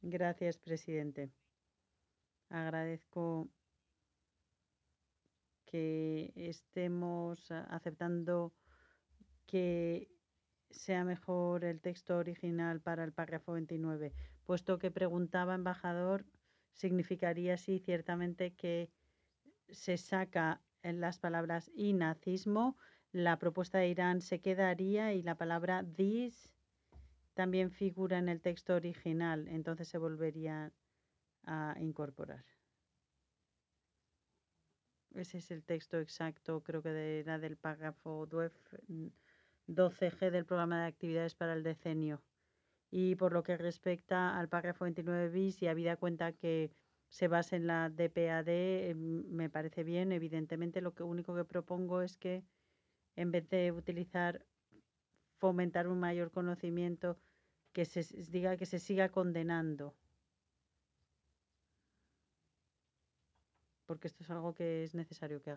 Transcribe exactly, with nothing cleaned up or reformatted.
Gracias, presidente. Agradezco que estemos aceptando que sea mejor el texto original para el párrafo veintinueve, puesto que preguntaba embajador, significaría sí ciertamente que se saca en las palabras y nazismo, la propuesta de Irán se quedaría y la palabra this también figura en el texto original, entonces se volvería a incorporar. Ese es el texto exacto, creo que era del párrafo doce G del programa de actividades para el decenio. Y por lo que respecta al párrafo veintinueve bis, y habida cuenta que se basa en la D P A D, me parece bien. Evidentemente, lo que único que propongo es que en vez de utilizar fomentar un mayor conocimiento, que se diga que se siga condenando. Porque esto es algo que es necesario que haga.